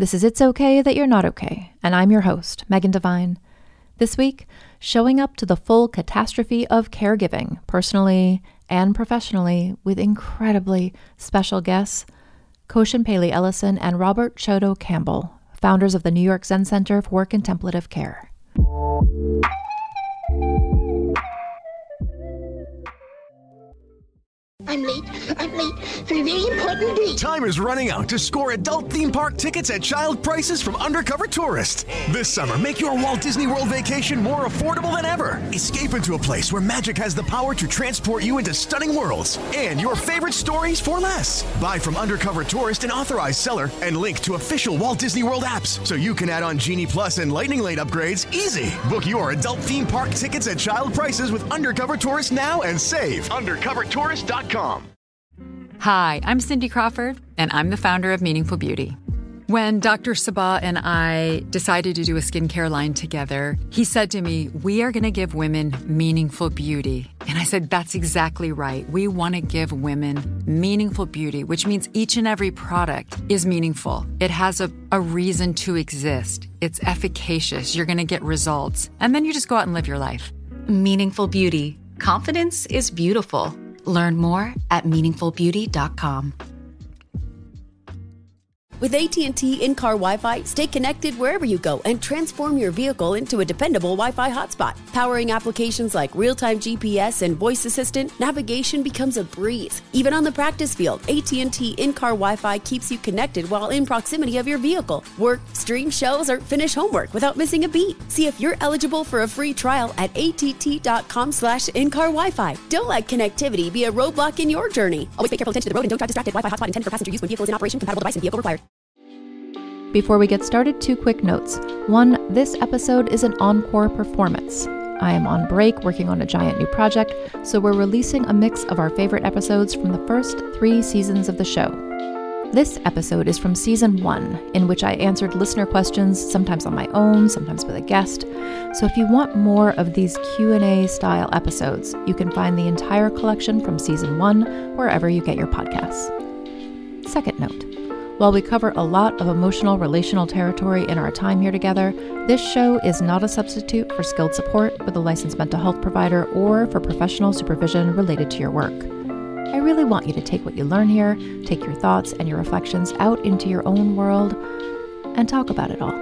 This is It's Okay That You're Not Okay, and I'm your host, Megan Devine. This week, showing up to the full catastrophe of caregiving, personally and professionally, with incredibly special guests, Koshin Paley Ellison and Robert Chodo Campbell, founders of the New York Zen Center for Contemplative Care. I'm late for a very important date. Time is running out to score adult theme park tickets at child prices from Undercover Tourist. This summer, make your Walt Disney World vacation more affordable than ever. Escape into a place where magic has the power to transport you into stunning worlds and your favorite stories for less. Buy from Undercover Tourist, an authorized seller, and link to official Walt Disney World apps so you can add on Genie Plus and Lightning Lane upgrades easy. Book your adult theme park tickets at child prices with Undercover Tourist now and save. UndercoverTourist.com. Hi, I'm Cindy Crawford, and I'm the founder of Meaningful Beauty. When Dr. Sabah and I decided to do a skincare line together, he said to me, we are going to give women meaningful beauty. And I said, that's exactly right. We want to give women meaningful beauty, which means each and every product is meaningful. It has a reason to exist. It's efficacious. You're going to get results. And then you just go out and live your life. Meaningful Beauty. Confidence is beautiful. Learn more at meaningfulbeauty.com. With AT&T in-car Wi-Fi, stay connected wherever you go and transform your vehicle into a dependable Wi-Fi hotspot. Powering applications like real-time GPS and voice assistant, navigation becomes a breeze. Even on the practice field, AT&T in-car Wi-Fi keeps you connected while in proximity of your vehicle. Work, stream shows, or finish homework without missing a beat. See if you're eligible for a free trial at att.com/in-car Wi-Fi. Don't let connectivity be a roadblock in your journey. Always pay careful attention to the road and don't drive distracted. Wi-Fi hotspot intended for passenger use when vehicle is in operation. Compatible device and vehicle required. Before we get started, two quick notes. One, this episode is an encore performance. I am on break working on a giant new project, so we're releasing a mix of our favorite episodes from the first 3 seasons of the show. This episode is from season 1, in which I answered listener questions, sometimes on my own, sometimes with a guest. So if you want more of these Q&A style episodes, you can find the entire collection from season 1 wherever you get your podcasts. Second note. While we cover a lot of emotional, relational territory in our time here together, this show is not a substitute for skilled support with a licensed mental health provider or for professional supervision related to your work. I really want you to take what you learn here, take your thoughts and your reflections out into your own world, and talk about it all.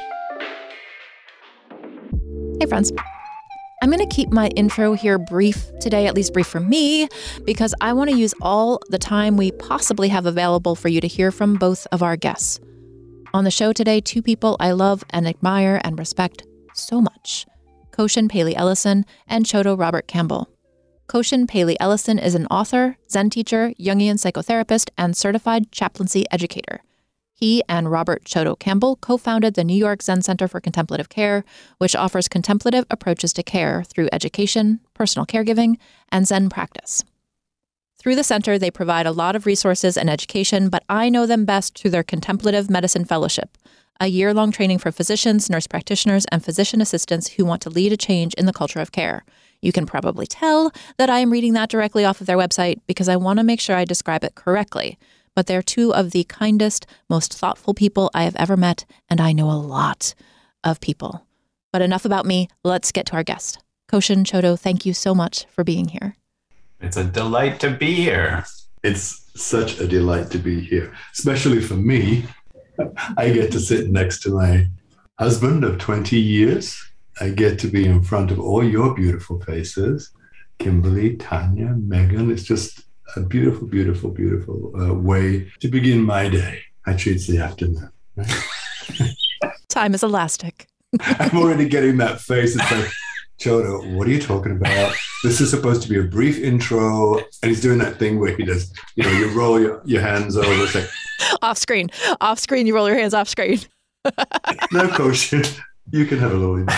Hey friends. I'm going to keep my intro here brief today, at least brief for me, because I want to use all the time we possibly have available for you to hear from both of our guests. On the show today, 2 people I love and admire and respect so much, Koshin Paley Ellison and Chodo Robert Campbell. Koshin Paley Ellison is an author, Zen teacher, Jungian psychotherapist, and certified chaplaincy educator. He and Robert Chodo Campbell co-founded the New York Zen Center for Contemplative Care, which offers contemplative approaches to care through education, personal caregiving, and Zen practice. Through the center, they provide a lot of resources and education, but I know them best through their Contemplative Medicine Fellowship, a year-long training for physicians, nurse practitioners, and physician assistants who want to lead a change in the culture of care. You can probably tell that I am reading that directly off of their website because I want to make sure I describe it correctly. But they're 2 of the kindest, most thoughtful people I have ever met, and I know a lot of people. But enough about me. Let's get to our guest. Koshin, Chodo, thank you so much for being here. It's a delight to be here. It's such a delight to be here, especially for me. I get to sit next to my husband of 20 years. I get to be in front of all your beautiful faces. Kimberly, Tanya, Megan. It's just a beautiful, beautiful, beautiful way to begin my day. Actually, it's the afternoon. Right? Time is elastic. I'm already getting that face. It's like, Chodo, what are you talking about? This is supposed to be a brief intro. And he's doing that thing where he does, you roll your hands over. It's like, Off screen, you roll your hands off screen. No, Koshin, you can have a little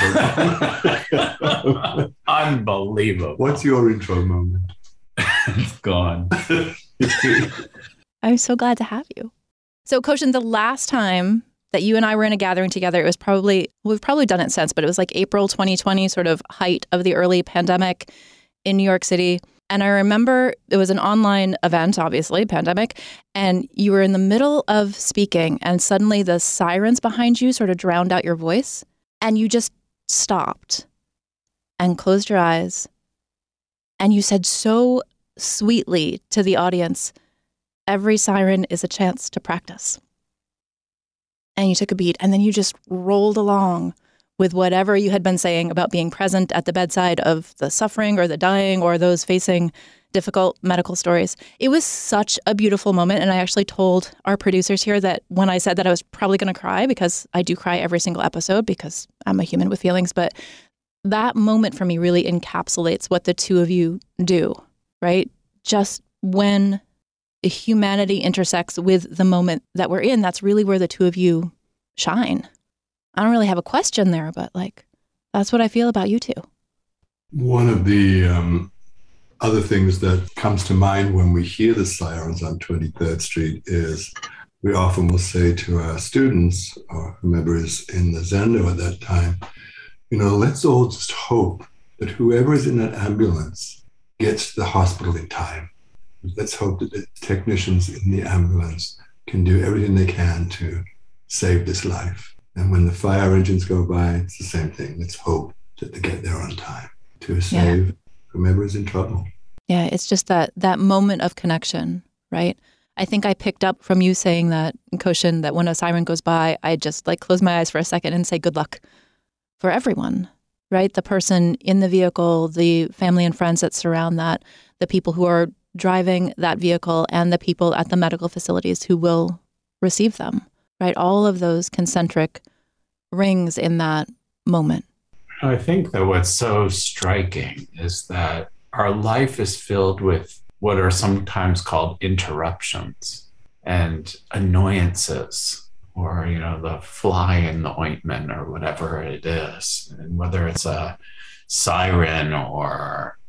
intro. Unbelievable. What's your intro moment? It's gone. I'm so glad to have you. So, Koshin, the last time that you and I were in a gathering together, it was we've probably done it since, but it was like April 2020, sort of height of the early pandemic in New York City. And I remember it was an online event, obviously, pandemic, and you were in the middle of speaking and suddenly the sirens behind you sort of drowned out your voice and you just stopped and closed your eyes and you said so sweetly to the audience, every siren is a chance to practice. And you took a beat and then you just rolled along with whatever you had been saying about being present at the bedside of the suffering or the dying or those facing difficult medical stories. It was such a beautiful moment. And I actually told our producers here that when I said that I was probably going to cry, because I do cry every single episode because I'm a human with feelings, but that moment for me really encapsulates what the two of you do, right? Just when humanity intersects with the moment that we're in, that's really where the two of you shine. I don't really have a question there, but like, that's what I feel about you two. One of the other things that comes to mind when we hear the sirens on 23rd Street is we often will say to our students or whomever is in the Zendo at that time, let's all just hope that whoever is in that ambulance gets to the hospital in time. Let's hope that the technicians in the ambulance can do everything they can to save this life. And when the fire engines go by, it's the same thing. Let's hope that they get there on time to save whomever is in trouble. Yeah, it's just that moment of connection, right? I think I picked up from you saying that, Koshin, that when a siren goes by, I just close my eyes for a second and say good luck for everyone, right? The person in the vehicle, the family and friends that surround that, the people who are driving that vehicle, and the people at the medical facilities who will receive them. Right, all of those concentric rings in that moment. I think that what's so striking is that our life is filled with what are sometimes called interruptions and annoyances, or, the fly in the ointment or whatever it is. And whether it's a siren or,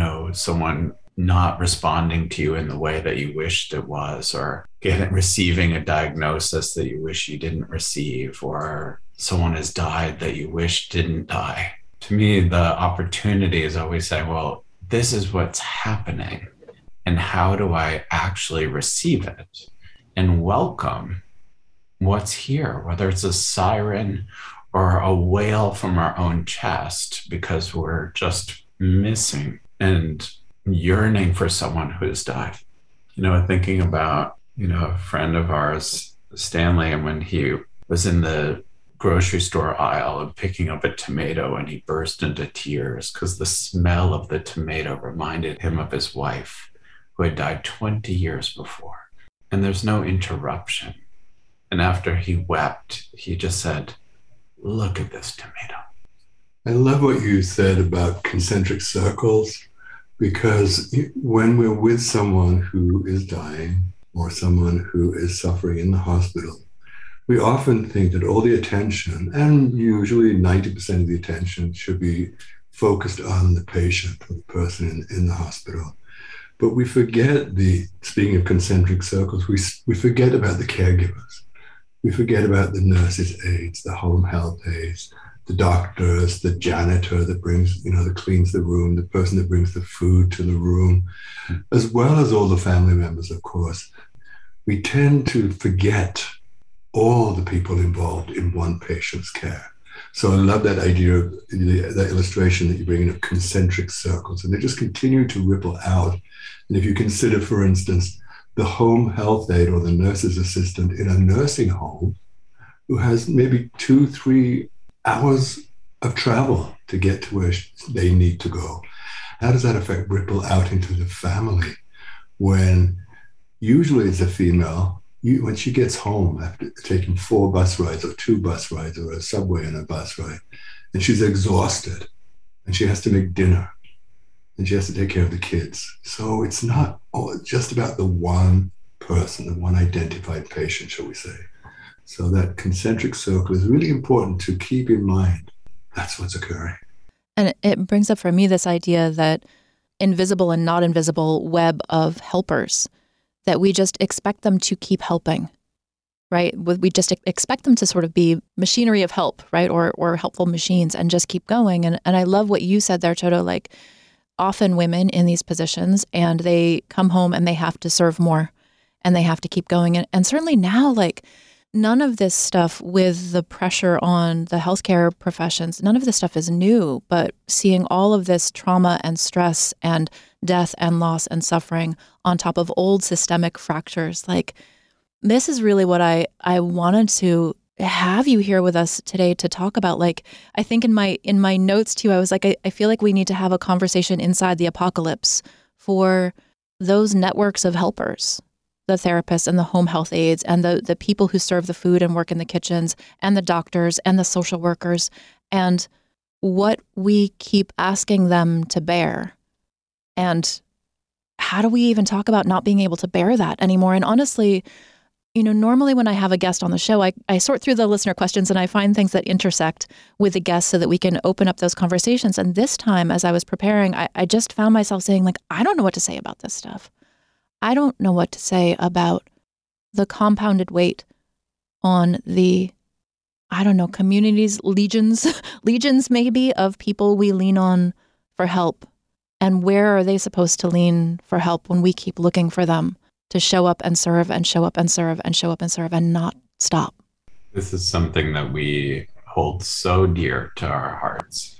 someone not responding to you in the way that you wished it was, or receiving a diagnosis that you wish you didn't receive, or someone has died that you wish didn't die. To me, the opportunity is always saying, well, this is what's happening, and how do I actually receive it and welcome what's here, whether it's a siren or a wail from our own chest because we're just missing and yearning for someone who's died. Thinking about, a friend of ours, Stanley, and when he was in the grocery store aisle and picking up a tomato and he burst into tears because the smell of the tomato reminded him of his wife who had died 20 years before. And there's no interruption. And after he wept, he just said, look at this tomato. I love what you said about concentric circles. Because when we're with someone who is dying or someone who is suffering in the hospital, we often think that all the attention, and usually 90% of the attention, should be focused on the patient or the person in the hospital. But we forget speaking of concentric circles, we forget about the caregivers. We forget about the nurses' aides, the home health aides, the doctors, the janitor that brings, that cleans the room, the person that brings the food to the room, as well as all the family members, of course. We tend to forget all the people involved in one patient's care. So I love that idea of that illustration that you bring in of concentric circles, and they just continue to ripple out. And if you consider, for instance, the home health aide or the nurse's assistant in a nursing home who has maybe 2-3 hours of travel to get to where they need to go. How does that effect ripple out into the family when usually it's a female, when she gets home after taking 4 bus rides or 2 bus rides or a subway and a bus ride, and she's exhausted and she has to make dinner and she has to take care of the kids. So it's not just about the one person, the one identified patient, shall we say. So that concentric circle is really important to keep in mind. That's what's occurring. And it brings up for me this idea that invisible and not invisible web of helpers, that we just expect them to keep helping, right? We just expect them to sort of be machinery of help, right? Or helpful machines and just keep going. And I love what you said there, Toto, often women in these positions, and they come home and they have to serve more and they have to keep going. And certainly now, like, none of this stuff with the pressure on the healthcare professions, none of this stuff is new, but seeing all of this trauma and stress and death and loss and suffering on top of old systemic fractures, like, this is really what I wanted to have you here with us today to talk about. Like, I think in my notes to you, I was like, I feel like we need to have a conversation inside the apocalypse for those networks of helpers, the therapists and the home health aides and the people who serve the food and work in the kitchens and the doctors and the social workers, and what we keep asking them to bear. And how do we even talk about not being able to bear that anymore? And honestly, normally when I have a guest on the show, I sort through the listener questions and I find things that intersect with the guest so that we can open up those conversations. And this time, as I was preparing, I just found myself saying, like, I don't know what to say about this stuff. I don't know what to say about the compounded weight on the, communities, legions maybe, of people we lean on for help. And where are they supposed to lean for help when we keep looking for them to show up and serve and show up and serve and show up and serve and not stop? This is something that we hold so dear to our hearts,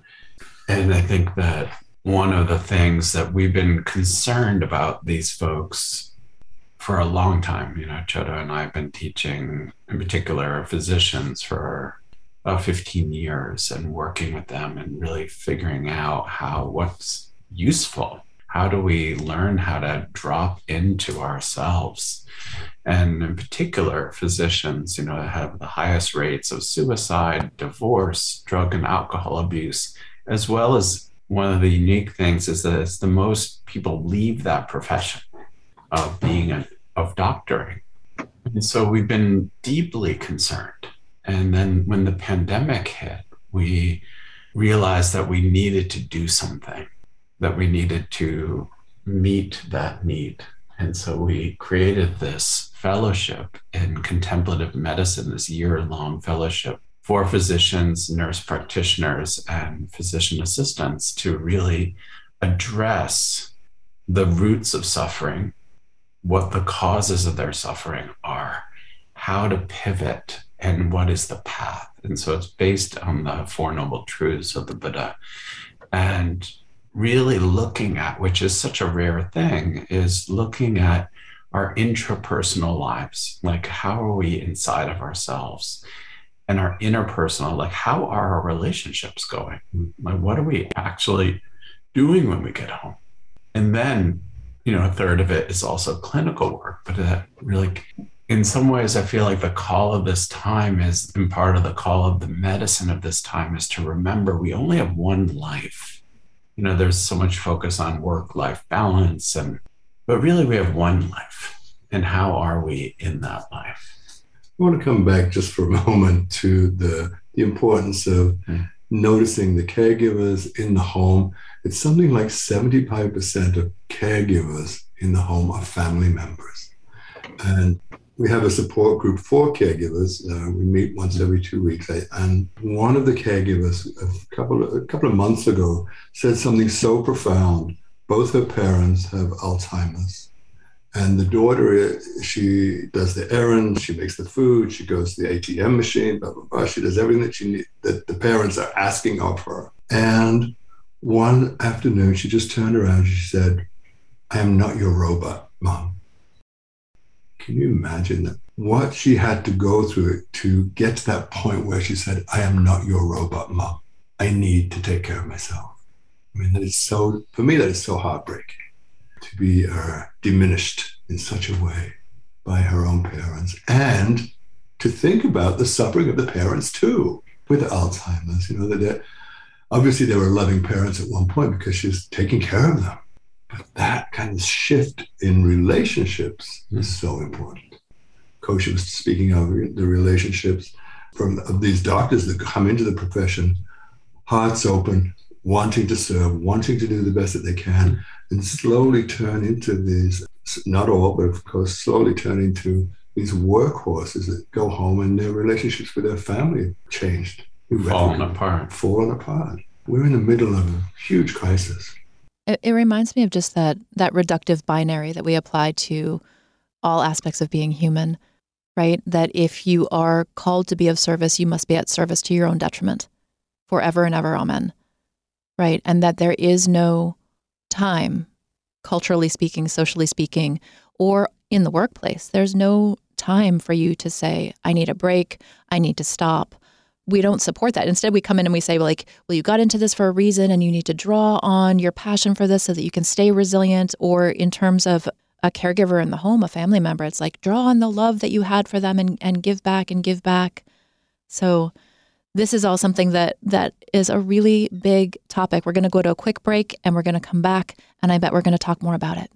And I think that one of the things that we've been concerned about these folks for a long time, Chota and I have been teaching, in particular, physicians for about 15 years and working with them and really figuring out what's useful. How do we learn how to drop into ourselves? And in particular, physicians, have the highest rates of suicide, divorce, drug and alcohol abuse, as well as one of the unique things is that it's the most people leave that profession of of doctoring. And so we've been deeply concerned. And then when the pandemic hit, we realized that we needed to do something, that we needed to meet that need. And so we created this fellowship in contemplative medicine, this year-long fellowship for physicians, nurse practitioners, and physician assistants to really address the roots of suffering, what the causes of their suffering are, how to pivot, and what is the path. And so it's based on the Four Noble Truths of the Buddha. And really looking at, which is such a rare thing, is looking at our intrapersonal lives. Like, how are we inside of ourselves? And our interpersonal, like, how are our relationships going? Like, what are we actually doing when we get home? And then, a third of it is also clinical work, but that really, in some ways, I feel like the call of this time is, and part of the call of the medicine of this time is to remember we only have one life. There's so much focus on work-life balance, but really we have one life. And how are we in that life? I want to come back just for a moment to the importance of noticing the caregivers in the home. It's something like 75% of caregivers in the home are family members. And we have a support group for caregivers. We meet once every 2 weeks. And one of the caregivers a couple of months ago said something so profound. Both her parents have Alzheimer's. And the daughter, she does the errands, she makes the food, she goes to the ATM machine, blah, blah, blah. She does everything that the parents are asking of her. And one afternoon, she just turned around, she said, "I am not your robot, Mom." Can you imagine that? What she had to go through to get to that point where she said, "I am not your robot, Mom. I need to take care of myself." I mean, for me, that is so heartbreaking. To be diminished in such a way by her own parents, and to think about the suffering of the parents too with Alzheimer's. That obviously they were loving parents at one point because she was taking care of them, but that kind of shift in relationships is so important. Coach was speaking of the relationships of these doctors that come into the profession, hearts open, wanting to serve, wanting to do the best that they can, and slowly turn into these, not all, but of course, slowly turn into these workhorses that go home and their relationships with their family changed. Fallen apart. We're in the middle of a huge crisis. It reminds me of just that reductive binary that we apply to all aspects of being human, right? That if you are called to be of service, you must be at service to your own detriment forever and ever. Amen. Right? And that there is no time, culturally speaking, socially speaking, or in the workplace, there's no time for you to say, I need a break, I need to stop. We don't support that. Instead, we come in and we say, well, you got into this for a reason and you need to draw on your passion for this so that you can stay resilient. Or in terms of a caregiver in the home, a family member, it's like, draw on the love that you had for them and give back and give back. So this is all something that is a really big topic. We're going to go to a quick break and we're going to come back, and I bet we're going to talk more about it.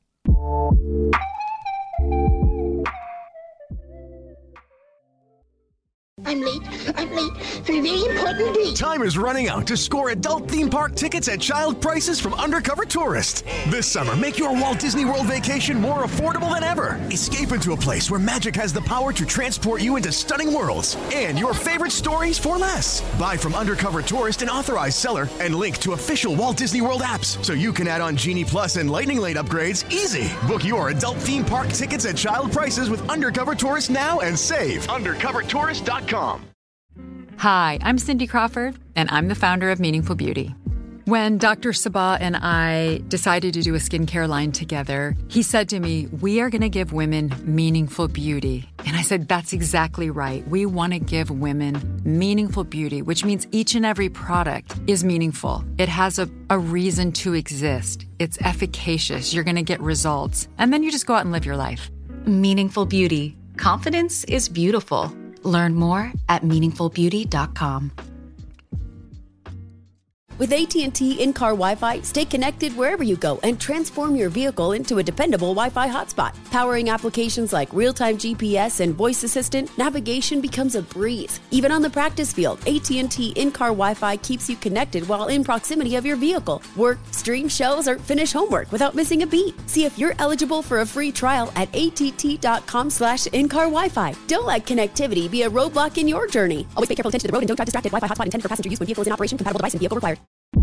I'm late for a very important date. Time is running out to score adult theme park tickets at child prices from Undercover Tourist. This summer, make your Walt Disney World vacation more affordable than ever. Escape into a place where magic has the power to transport you into stunning worlds and your favorite stories for less. Buy from Undercover Tourist, an authorized seller, and link to official Walt Disney World apps so you can add on Genie Plus and Lightning Lane upgrades easy. Book your adult theme park tickets at child prices with Undercover Tourist now and save. UndercoverTourist.com. Hi, I'm Cindy Crawford, and I'm the founder of Meaningful Beauty. When Dr. Sabah and I decided to do a skincare line together, he said to me, we are going to give women meaningful beauty. And I said, that's exactly right. We want to give women meaningful beauty, which means each and every product is meaningful. It has a reason to exist. It's efficacious. You're going to get results. And then you just go out and live your life. Meaningful Beauty. Confidence is beautiful. Learn more at meaningfulbeauty.com. With AT&T in-car Wi-Fi, stay connected wherever you go and transform your vehicle into a dependable Wi-Fi hotspot. Powering applications like real-time GPS and voice assistant, navigation becomes a breeze. Even on the practice field, AT&T in-car Wi-Fi keeps you connected while in proximity of your vehicle. Work, stream shows, or finish homework without missing a beat. See if you're eligible for a free trial at att.com/in-car Wi-Fi. Don't let connectivity be a roadblock in your journey. Always pay careful attention to the road and don't drive distracted. Wi-Fi hotspot intended for passenger use when vehicle is in operation. Compatible device and vehicle required.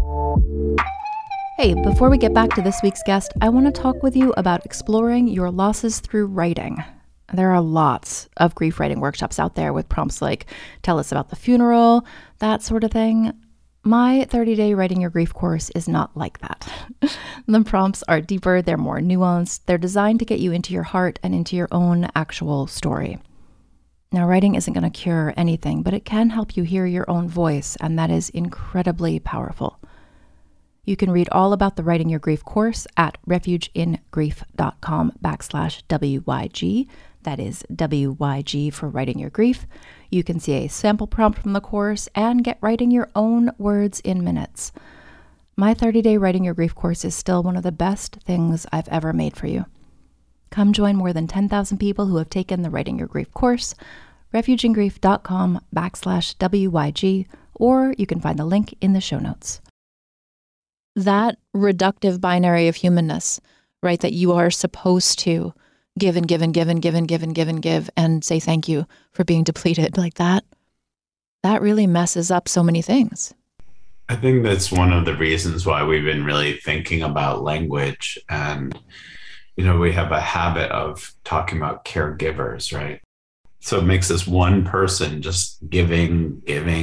Hey, before we get back to this week's guest, I want to talk with you about exploring your losses through writing. There are lots of grief writing workshops out there with prompts like, tell us about the funeral, that sort of thing. My 30-day Writing Your Grief course is not like that. The prompts are deeper, they're more nuanced, they're designed to get you into your heart and into your own actual story. Now, writing isn't going to cure anything, but it can help you hear your own voice, and that is incredibly powerful. You can read all about the Writing Your Grief course at refugeingrief.com/WYG. That is WYG for Writing Your Grief. You can see a sample prompt from the course and get writing your own words in minutes. My 30-day Writing Your Grief course is still one of the best things I've ever made for you. Come join more than 10,000 people who have taken the Writing Your Grief course, refugeingrief.com/WYG, or you can find the link in the show notes. That reductive binary of humanness, right? That you are supposed to give and give and give and give and give and give and give and say thank you for being depleted like that. That really messes up so many things. I think that's one of the reasons why we've been really thinking about language. And, we have a habit of talking about caregivers, right? So it makes this one person just giving.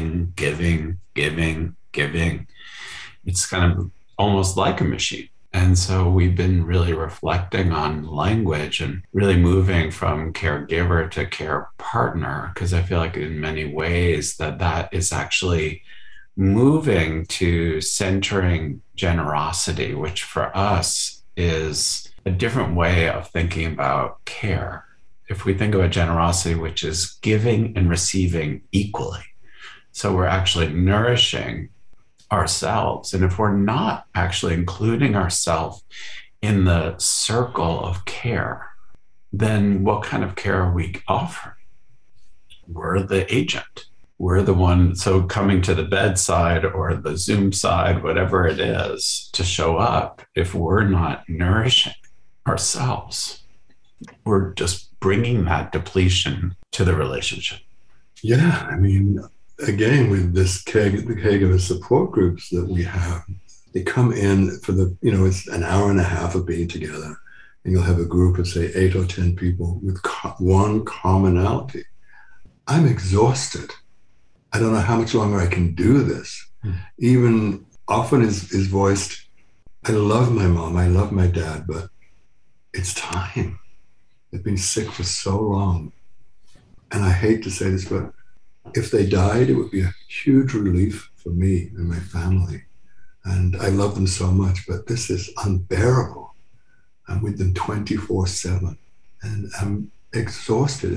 It's kind of almost like a machine. And so we've been really reflecting on language and really moving from caregiver to care partner, because I feel like in many ways that is actually moving to centering generosity, which for us is a different way of thinking about care. If we think about generosity, which is giving and receiving equally. So we're actually nourishing ourselves. And if we're not actually including ourselves in the circle of care, then what kind of care are we offering? We're the agent. We're the one, so coming to the bedside or the Zoom side, whatever it is, to show up, if we're not nourishing ourselves, we're just bringing that depletion to the relationship. Yeah, again, with this caregiver support groups that we have, They come in for the, it's an hour and a half of being together, and you'll have a group of, say, 8 or 10 people with one commonality. I'm exhausted. I don't know how much longer I can do this. Even often is voiced, I love my mom, I love my dad, but it's time. They've been sick for so long. And I hate to say this, but if they died, it would be a huge relief for me and my family. And I love them so much, but this is unbearable. I'm with them 24/7, and I'm exhausted.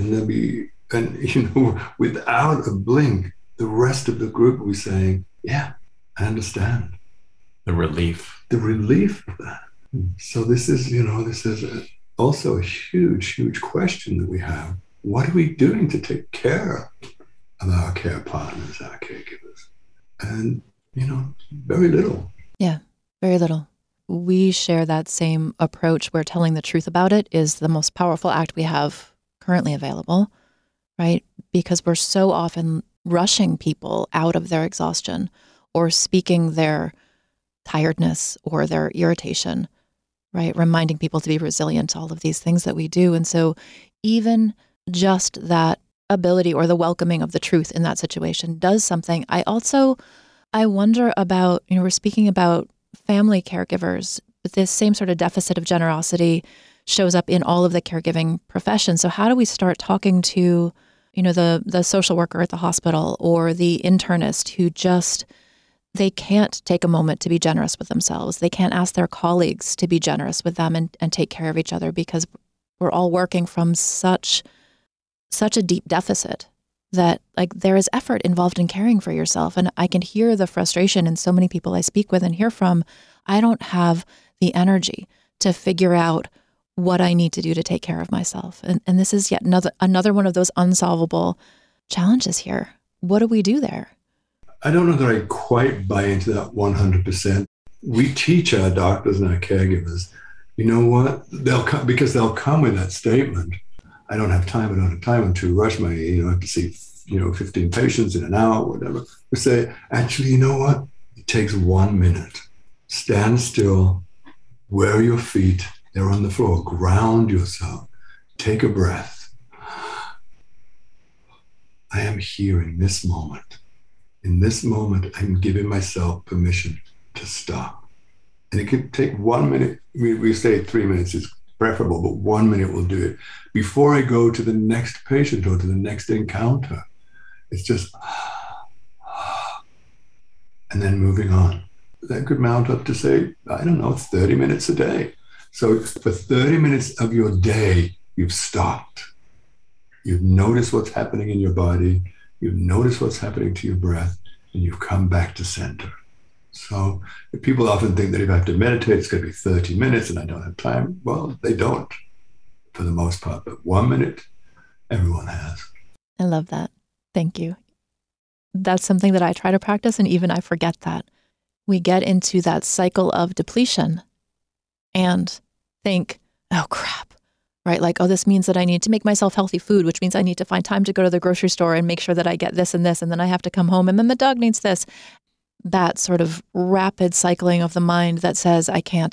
And without a blink, the rest of the group will be saying, yeah, I understand. The relief of that. So this is also a huge, huge question that we have. What are we doing to take care of our care partners, our caregivers? And, very little. Yeah, very little. We share that same approach where telling the truth about it is the most powerful act we have currently available, right? Because we're so often rushing people out of their exhaustion or speaking their tiredness or their irritation, right? Reminding people to be resilient, all of these things that we do. And so even just that ability or the welcoming of the truth in that situation does something. I wonder about, we're speaking about family caregivers, but this same sort of deficit of generosity shows up in all of the caregiving professions. So how do we start talking to, the social worker at the hospital or the internist who they can't take a moment to be generous with themselves. They can't ask their colleagues to be generous with them and take care of each other because we're all working from such a deep deficit that there is effort involved in caring for yourself. And I can hear the frustration in so many people I speak with and hear from. I don't have the energy to figure out what I need to do to take care of myself. And this is yet another one of those unsolvable challenges here. What do we do there? I don't know that I quite buy into that 100%. We teach our doctors and our caregivers, you know what? They'll come with that statement. I don't have time. I'm too rushed. I have to see, 15 patients in an hour, whatever. We say, actually, you know what? It takes 1 minute. Stand still. Where are your feet? They're on the floor. Ground yourself. Take a breath. I am here in this moment. In this moment, I'm giving myself permission to stop. And it could take 1 minute. We say 3 minutes is preferable, but 1 minute will do it. Before I go to the next patient or to the next encounter, it's just, and then moving on. That could mount up to, say, 30 minutes a day. So for 30 minutes of your day, you've stopped. You've noticed what's happening in your body. You've noticed what's happening to your breath, and you've come back to center. So people often think that if I have to meditate, it's going to be 30 minutes and I don't have time. Well, they don't for the most part, but 1 minute, everyone has. I love that. Thank you. That's something that I try to practice, and even I forget that. We get into that cycle of depletion and think, oh crap, right? This means that I need to make myself healthy food, which means I need to find time to go to the grocery store and make sure that I get this and this, and then I have to come home, and then the dog needs this. That sort of rapid cycling of the mind that says, I can't.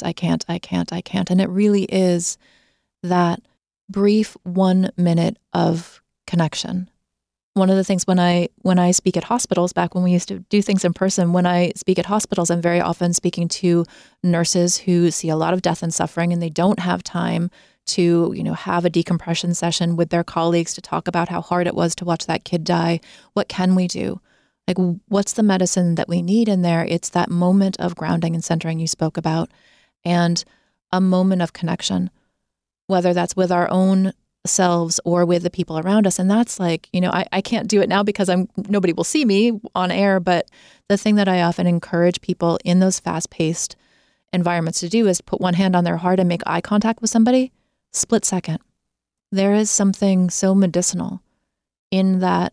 And it really is that brief 1 minute of connection. One of the things when I speak at hospitals, back when we used to do things in person, when I speak at hospitals, I'm very often speaking to nurses who see a lot of death and suffering, and they don't have time to, have a decompression session with their colleagues to talk about how hard it was to watch that kid die. What can we do? What's the medicine that we need in there? It's that moment of grounding and centering you spoke about, and a moment of connection, whether that's with our own selves or with the people around us. And that's I can't do it now because nobody will see me on air. But the thing that I often encourage people in those fast-paced environments to do is put one hand on their heart and make eye contact with somebody, split second. There is something so medicinal in that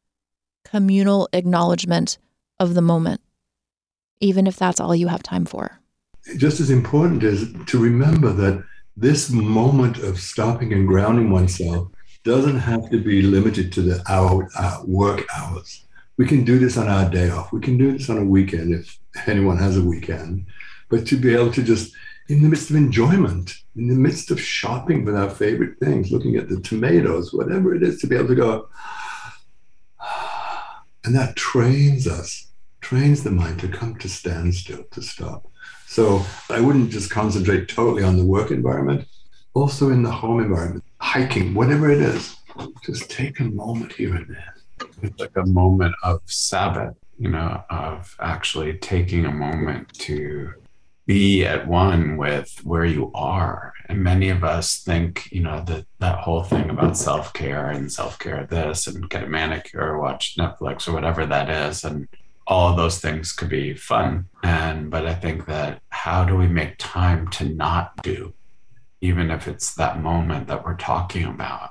communal acknowledgement of the moment, even if that's all you have time for. Just as important is to remember that this moment of stopping and grounding oneself doesn't have to be limited to our work hours. We can do this on our day off. We can do this on a weekend if anyone has a weekend. But to be able to just, in the midst of enjoyment, in the midst of shopping with our favorite things, looking at the tomatoes, whatever it is, to be able to go, and that trains the mind to come to standstill, to stop. So I wouldn't just concentrate totally on the work environment, also in the home environment, hiking, whatever it is, just take a moment here and there. It's like a moment of Sabbath, of actually taking a moment to be at one with where you are. And many of us think, that whole thing about self-care and self-care this and get a manicure or watch Netflix or whatever that is. And all of those things could be fun. But I think that how do we make time to not do, even if it's that moment that we're talking about,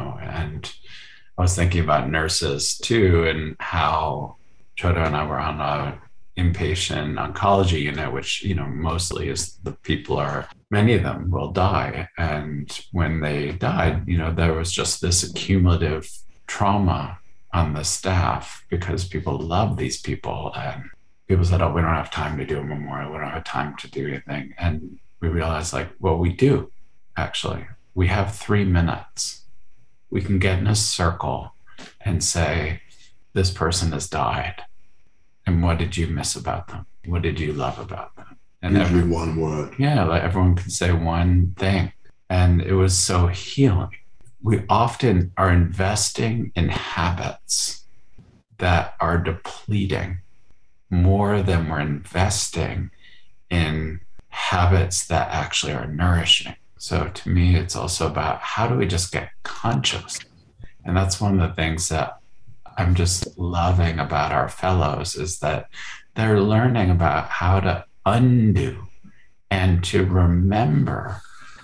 and I was thinking about nurses too, and how Chodo and I were on a inpatient oncology unit, which, mostly is the people many of them will die. And when they died, there was just this accumulative trauma on the staff because people love these people. And people said, oh, we don't have time to do a memorial. We don't have time to do anything. And we realized we do, actually. We have 3 minutes. We can get in a circle and say, this person has died. And what did you miss about them? What did you love about them? And usually one word. Yeah, everyone can say one thing. And it was so healing. We often are investing in habits that are depleting more than we're investing in habits that actually are nourishing. So to me, it's also about how do we just get conscious? And that's one of the things that I'm just loving about our fellows is that they're learning about how to undo and to remember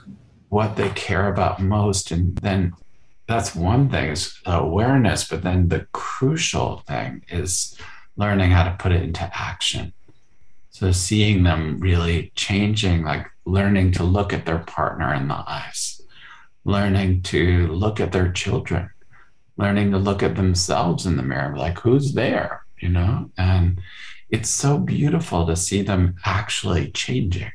what they care about most. And then that's one thing is awareness, but then the crucial thing is learning how to put it into action. So seeing them really changing, learning to look at their partner in the eyes, learning to look at their children, learning to look at themselves in the mirror, who's there, and it's so beautiful to see them actually changing.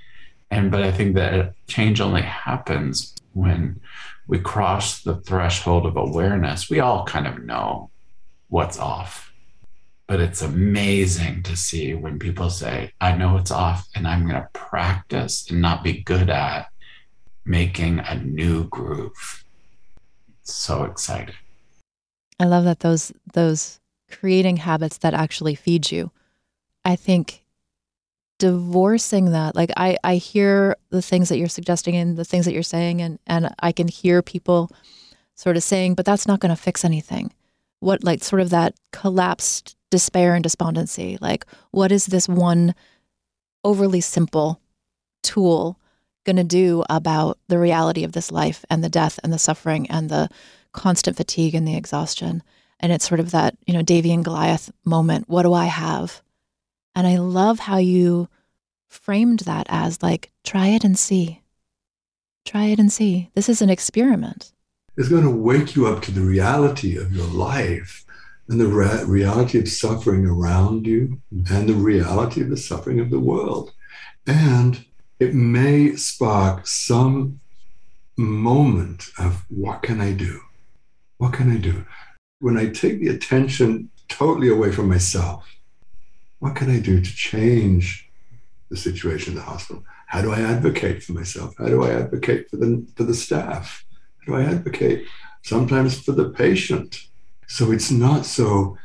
But I think that change only happens when we cross the threshold of awareness. We all kind of know what's off, but it's amazing to see when people say, I know it's off and I'm going to practice and not be good at making a new groove. It's so exciting. I love that those creating habits that actually feed you. I think divorcing that, I hear the things that you're suggesting and the things that you're saying, and I can hear people sort of saying, but that's not going to fix anything. What, sort of that collapsed despair and despondency, what is this one overly simple tool going to do about the reality of this life and the death and the suffering and the constant fatigue and the exhaustion? And it's sort of that, Davy and Goliath moment. What do I have? And I love how you framed that as try it and see. Try it and see. This is an experiment. It's going to wake you up to the reality of your life and the reality of suffering around you and the reality of the suffering of the world. And it may spark some moment of what can I do? What can I do? When I take the attention totally away from myself, what can I do to change the situation in the hospital? How do I advocate for myself? How do I advocate for the staff? How do I advocate sometimes for the patient? So it's not so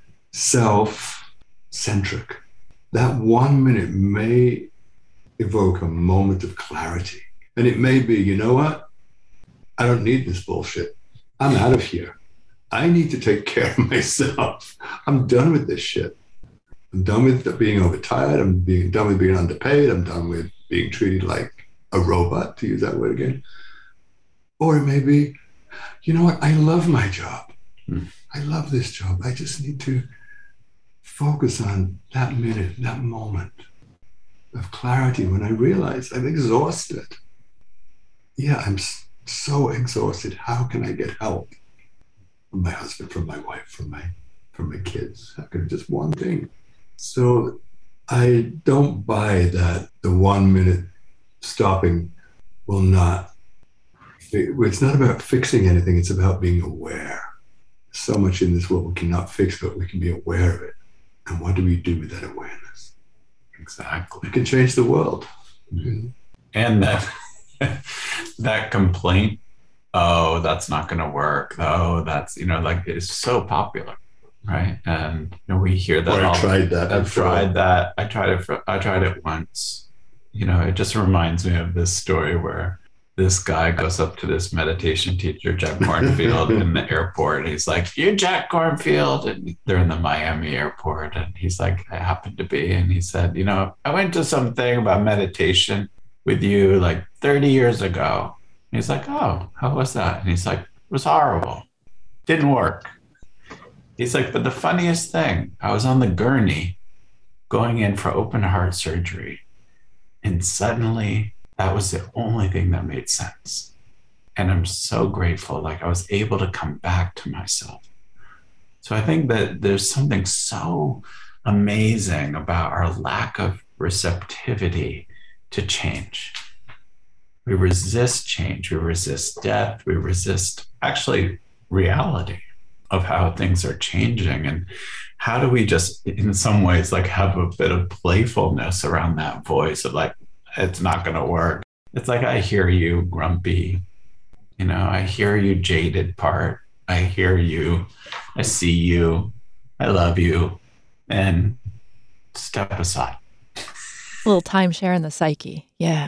self-centric. That 1 minute may evoke a moment of clarity. And it may be, you know what? I don't need this bullshit. I'm out of here. I need to take care of myself. I'm done with this shit. I'm done with being overtired. I'm done with being underpaid. I'm done with being treated like a robot, to use that word again. Or it may be, you know what? I love my job. I love this job. I just need to focus on that minute, that moment of clarity when I realize I'm exhausted. Yeah, I'm so exhausted. How can I get help? From my husband, from my wife, from my for my kids? How could just one thing? So I don't buy that the 1 minute stopping will not. It's not about fixing anything. It's about being aware. So much in this world we cannot fix, but we can be aware of it. And what do we do with that awareness? Exactly. We can change the world. Mm-hmm. And that complaint, oh, that's not going to work. Oh, that's, like it's so popular, right? And we hear that. I tried that. I've tried that. I tried it once. It just reminds me of this story where this guy goes up to this meditation teacher, Jack Kornfield, in the airport. And he's like, "You're Jack Kornfield." And they're in the Miami airport. And he's like, "I happen to be." And he said, "I went to something about meditation with you like 30 years ago." And he's like, "Oh, how was that?" And he's like, "It was horrible. Didn't work." He's like, "But the funniest thing, I was on the gurney going in for open heart surgery. And suddenly that was the only thing that made sense. And I'm so grateful. Like I was able to come back to myself." So I think that there's something so amazing about our lack of receptivity to change. We resist change. We resist death. We resist actually reality of how things are changing. And how do we just, in some ways, like have a bit of playfulness around that voice of like, it's not going to work. It's like, I hear you, grumpy. I hear you, jaded part. I hear you. I see you. I love you. And step aside. A little timeshare in the psyche. Yeah.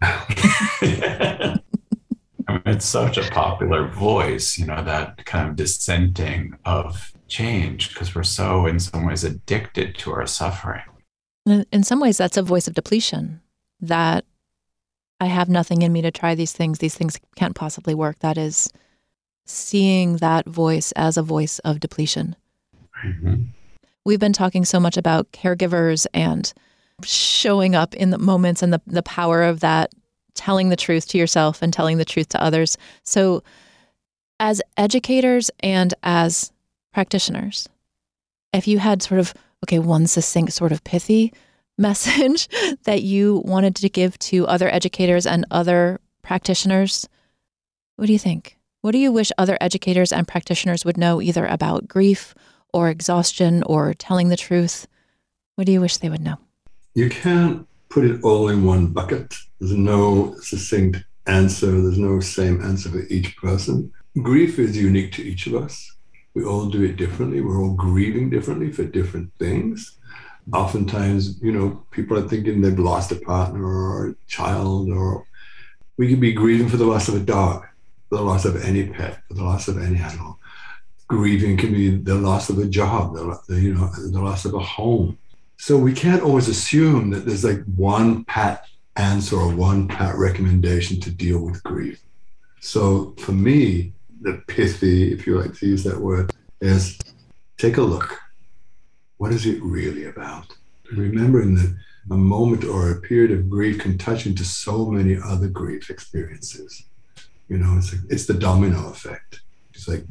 It's such a popular voice, that kind of dissenting of change, because we're so, in some ways, addicted to our suffering. In some ways, that's a voice of depletion, that I have nothing in me to try these things can't possibly work. That is seeing that voice as a voice of depletion. Mm-hmm. We've been talking so much about caregivers and showing up in the moments and the power of that, telling the truth to yourself and telling the truth to others. So as educators and as practitioners, if you had sort of, one succinct sort of pithy message that you wanted to give to other educators and other practitioners, what do you think? What do you wish other educators and practitioners would know either about grief or exhaustion or telling the truth? What do you wish they would know? You can't put it all in one bucket. There's no succinct answer. There's no same answer for each person. Grief is unique to each of us. We all do it differently. We're all grieving differently for different things. Oftentimes, people are thinking they've lost a partner or a child, or we could be grieving for the loss of a dog, for the loss of any pet, for the loss of any animal. Grieving can be the loss of a job, the loss of a home. So we can't always assume that there's like one pat answer or one pat recommendation to deal with grief. So for me, the pithy, if you like to use that word, is take a look. What is it really about? Remembering that a moment or a period of grief can touch into so many other grief experiences. It's the domino effect. It's like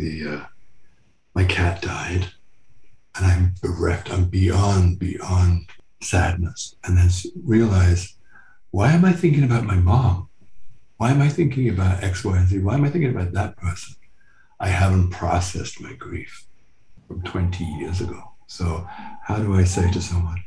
my cat died. And I'm bereft, I'm beyond sadness. And then realize, why am I thinking about my mom? Why am I thinking about X, Y, and Z? Why am I thinking about that person? I haven't processed my grief from 20 years ago. So how do I say to someone,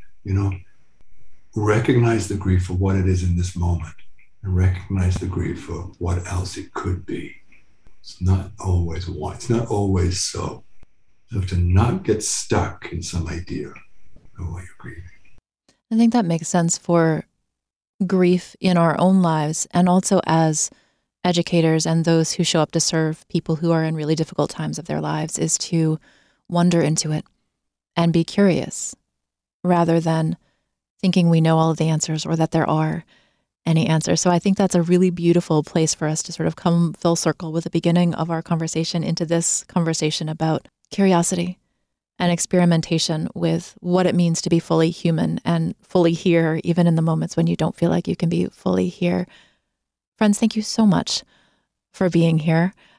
recognize the grief for what it is in this moment and recognize the grief for what else it could be. It's not always one. It's not always so. So to not get stuck in some idea of what you're grieving. I think that makes sense for grief in our own lives, and also as educators and those who show up to serve people who are in really difficult times of their lives, is to wander into it and be curious rather than thinking we know all of the answers or that there are any answers. So I think that's a really beautiful place for us to sort of come full circle with the beginning of our conversation into this conversation about curiosity and experimentation with what it means to be fully human and fully here, even in the moments when you don't feel like you can be fully here. Friends, thank you so much for being here.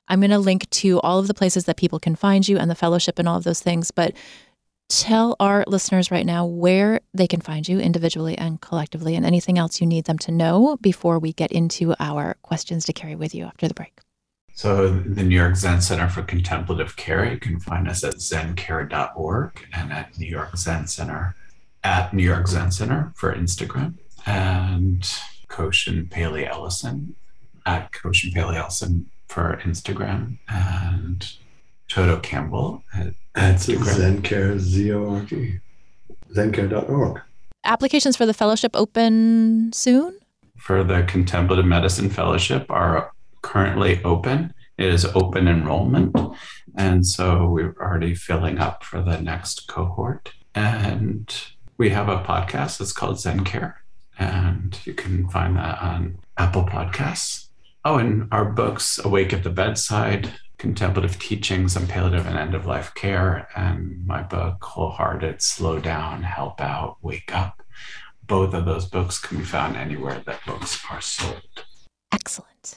I'm going to link to all of the places that people can find you and the fellowship and all of those things. But tell our listeners right now where they can find you individually and collectively, and anything else you need them to know before we get into our questions to carry with you after the break. So the New York Zen Center for Contemplative Care, you can find us at zencare.org and at New York Zen Center at New York Zen Center for Instagram, and Koshin Paley Ellison at Koshin Paley Ellison for Instagram, and Toto Campbell at Instagram. Zencare, Z-O-R-G, zencare.org. Applications for the fellowship open soon? For the Contemplative Medicine Fellowship are currently open. It is open enrollment. And so we're already filling up for the next cohort. And we have a podcast that's called Zen Care. And you can find that on Apple Podcasts. Oh, and our books, Awake at the Bedside, Contemplative Teachings on Palliative and End-of-Life Care, and my book, Wholehearted, Slow Down, Help Out, Wake Up. Both of those books can be found anywhere that books are sold. Excellent.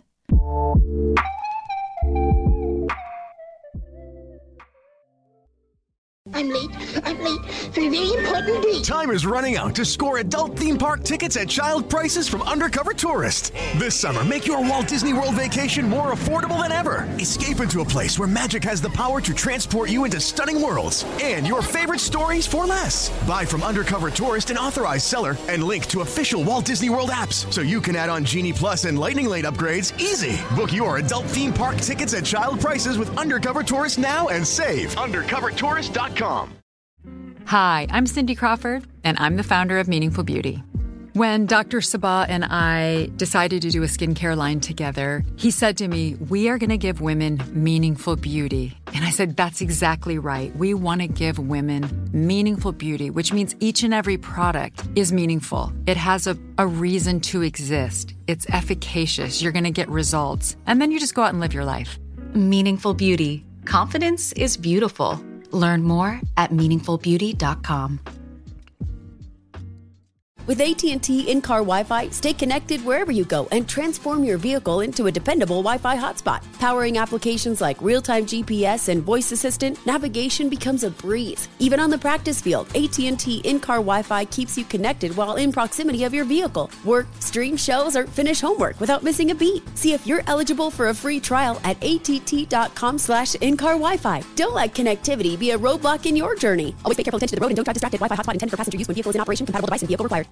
I'm late for a very important date. Time is running out to score adult theme park tickets at child prices from Undercover Tourist. This summer, make your Walt Disney World vacation more affordable than ever. Escape into a place where magic has the power to transport you into stunning worlds and your favorite stories for less. Buy from Undercover Tourist, an authorized seller, and link to official Walt Disney World apps so you can add on Genie Plus and Lightning Lane upgrades easy. Book your adult theme park tickets at child prices with Undercover Tourist now and save. UndercoverTourist.com. Hi, I'm Cindy Crawford, and I'm the founder of Meaningful Beauty. When Dr. Sabah and I decided to do a skincare line together, he said to me, we are going to give women meaningful beauty. And I said, that's exactly right. We want to give women meaningful beauty, which means each and every product is meaningful. It has a reason to exist. It's efficacious. You're going to get results. And then you just go out and live your life. Meaningful Beauty. Confidence is beautiful. Learn more at meaningfulbeauty.com. With AT&T in-car Wi-Fi, stay connected wherever you go and transform your vehicle into a dependable Wi-Fi hotspot. Powering applications like real-time GPS and voice assistant, navigation becomes a breeze. Even on the practice field, AT&T in-car Wi-Fi keeps you connected while in proximity of your vehicle. Work, stream shows, or finish homework without missing a beat. See if you're eligible for a free trial at att.com/in-car Wi-Fi. Don't let connectivity be a roadblock in your journey. Always pay careful attention to the road and don't drive distracted. Wi-Fi hotspot intended for passenger use when vehicle is in operation. Compatible device and vehicle required.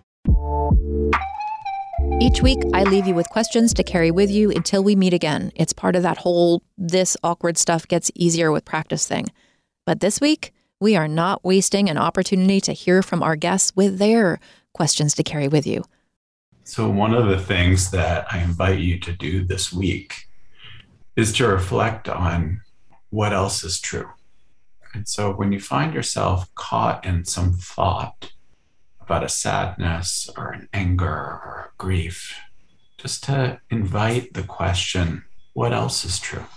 Each week, I leave you with questions to carry with you until we meet again. It's part of that whole this awkward stuff gets easier with practice thing. But this week, we are not wasting an opportunity to hear from our guests with their questions to carry with you. So one of the things that I invite you to do this week is to reflect on what else is true. And so when you find yourself caught in some thought about a sadness or an anger or a grief, just to invite the question, what else is true?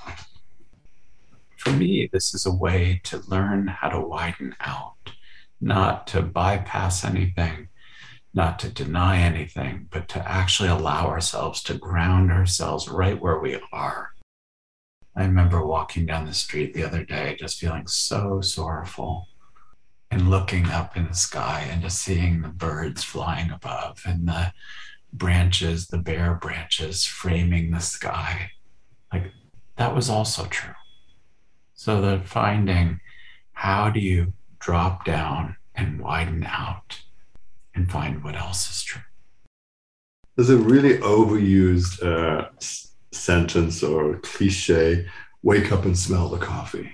For me, this is a way to learn how to widen out, not to bypass anything, not to deny anything, but to actually allow ourselves to ground ourselves right where we are. I remember walking down the street the other day, just feeling so sorrowful, and looking up in the sky and just seeing the birds flying above and the branches, the bare branches framing the sky. Like, that was also true. So the finding, how do you drop down and widen out and find what else is true? There's a really overused sentence or cliche, wake up and smell the coffee.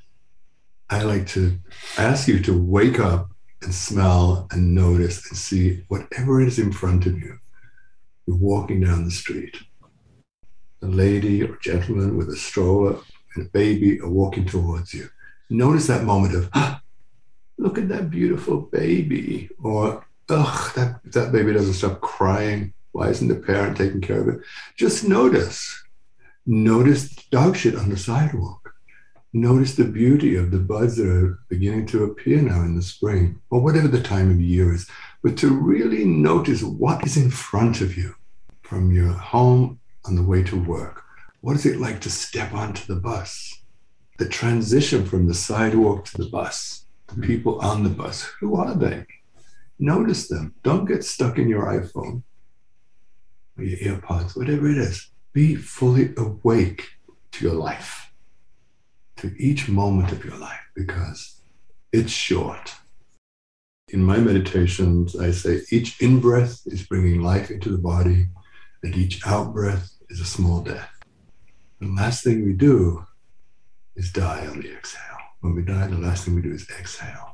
I like to ask you to wake up and smell and notice and see whatever is in front of you. You're walking down the street. A lady or gentleman with a stroller and a baby are walking towards you. Notice that moment of, look at that beautiful baby. Or, that baby doesn't stop crying. Why isn't the parent taking care of it? Just notice. Notice dog shit on the sidewalk. Notice the beauty of the buds that are beginning to appear now in the spring, or whatever the time of year is, but to really notice what is in front of you from your home on the way to work, What is it like to step onto the bus? The transition from the sidewalk to the bus, the people on the bus, who are they? Notice them. Don't get stuck in your iPhone or your AirPods, whatever it is. Be fully awake to your life, to each moment of your life, because it's short. In my meditations, I say each in-breath is bringing life into the body, and each out-breath is a small death. The last thing we do is die on the exhale. When we die, the last thing we do is exhale.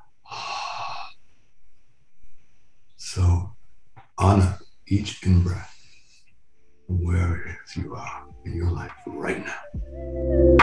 So honor each in-breath, where it is you are in your life right now.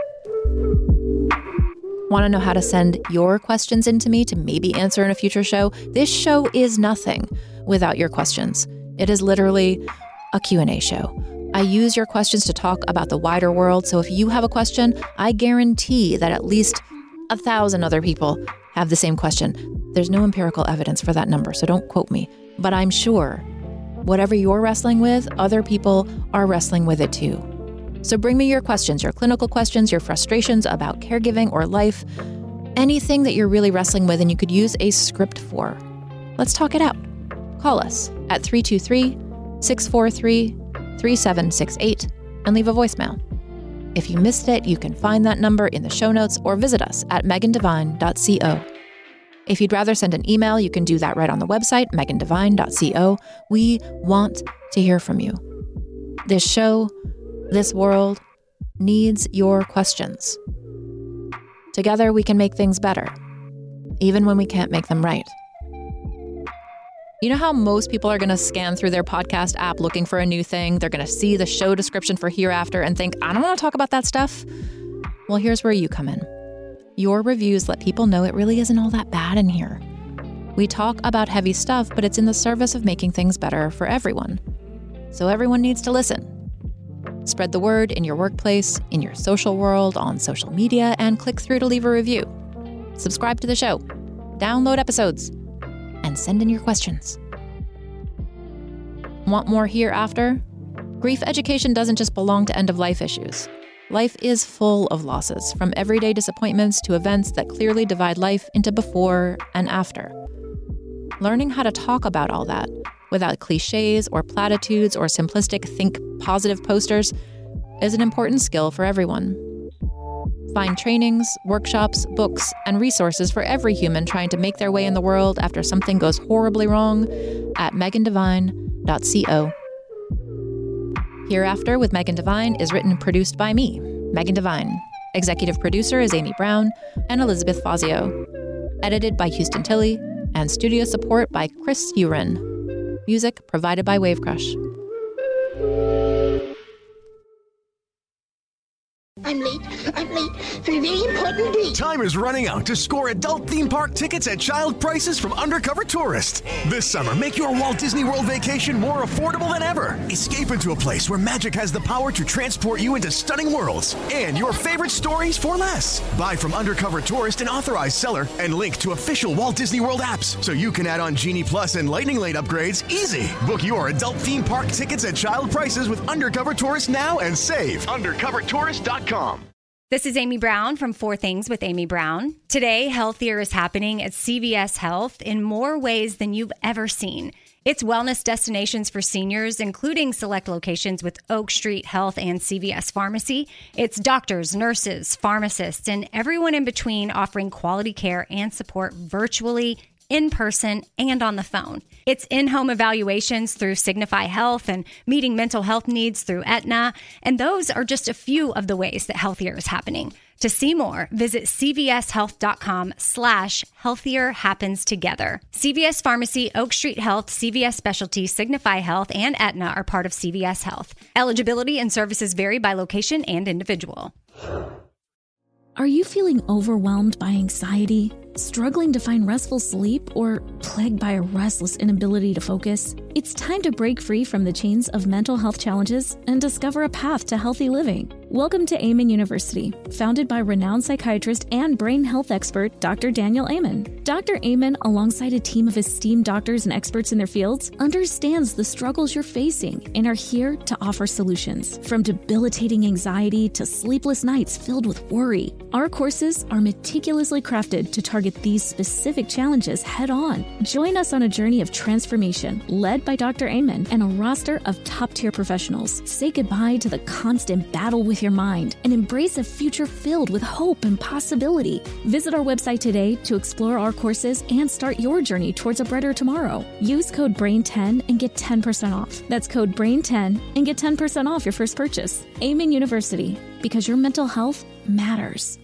Want to know how to send your questions in to me to maybe answer in a future show? This show is nothing without your questions. It is literally a Q&A show. I use your questions to talk about the wider world, so if you have a question, I guarantee that at least 1,000 other people have the same question. There's no empirical evidence for that number, so don't quote me. But I'm sure whatever you're wrestling with, other people are wrestling with it too. So bring me your questions, your clinical questions, your frustrations about caregiving or life, anything that you're really wrestling with and you could use a script for. Let's talk it out. Call us at 323-643-3768 and leave a voicemail. If you missed it, you can find that number in the show notes or visit us at megandevine.co. If you'd rather send an email, you can do that right on the website, megandevine.co. We want to hear from you. This show, this world, needs your questions. Together, we can make things better, even when we can't make them right. You know how most people are going to scan through their podcast app looking for a new thing? They're going to see the show description for Hereafter and think, I don't want to talk about that stuff. Well, here's where you come in. Your reviews let people know it really isn't all that bad in here. We talk about heavy stuff, but it's in the service of making things better for everyone. So everyone needs to listen. Spread the word in your workplace, in your social world, on social media, and click through to leave a review. Subscribe to the show, download episodes, and send in your questions. Want more Hereafter? Grief education doesn't just belong to end-of-life issues. Life is full of losses, from everyday disappointments to events that clearly divide life into before and after. Learning how to talk about all that without cliches or platitudes or simplistic think positive posters is an important skill for everyone. Find trainings, workshops, books, and resources for every human trying to make their way in the world after something goes horribly wrong at megandevine.co. Hereafter with Megan Devine is written and produced by me, Megan Devine. Executive producer is Amy Brown and Elizabeth Fazio. Edited by Houston Tilley and studio support by Chris Uren. Music provided by Wavecrush. I'm late for a very important date. Time is running out to score adult theme park tickets at child prices from Undercover Tourist. This summer, make your Walt Disney World vacation more affordable than ever. Escape into a place where magic has the power to transport you into stunning worlds and your favorite stories for less. Buy from Undercover Tourist, an authorized seller, and link to official Walt Disney World apps so you can add on Genie Plus and Lightning Lane upgrades easy. Book your adult theme park tickets at child prices with Undercover Tourist now and save. UndercoverTourist.com. This is Amy Brown from 4 Things with Amy Brown. Today, Healthier is happening at CVS Health in more ways than you've ever seen. It's wellness destinations for seniors, including select locations with Oak Street Health and CVS Pharmacy. It's doctors, nurses, pharmacists, and everyone in between offering quality care and support virtually, in person, and on the phone. It's in-home evaluations through Signify Health and meeting mental health needs through Aetna. And those are just a few of the ways that Healthier is happening. To see more, visit cvshealth.com/healthier happens together. CVS Pharmacy, Oak Street Health, CVS Specialty, Signify Health, and Aetna are part of CVS Health. Eligibility and services vary by location and individual. Are you feeling overwhelmed by anxiety, struggling to find restful sleep, or plagued by a restless inability to focus? It's time to break free from the chains of mental health challenges and discover a path to healthy living. Welcome to Amen University, founded by renowned psychiatrist and brain health expert Dr. Daniel Amen. Dr. Amen, alongside a team of esteemed doctors and experts in their fields, understands the struggles you're facing and are here to offer solutions. From debilitating anxiety to sleepless nights filled with worry, our courses are meticulously crafted to target these specific challenges head-on. Join us on a journey of transformation led by Dr. Amen and a roster of top-tier professionals. Say goodbye to the constant battle with your mind and embrace a future filled with hope and possibility. Visit our website today to explore our courses and start your journey towards a brighter tomorrow. Use code BRAIN10 and get 10% off. That's code BRAIN10 and get 10% off your first purchase. Amen University, because your mental health matters.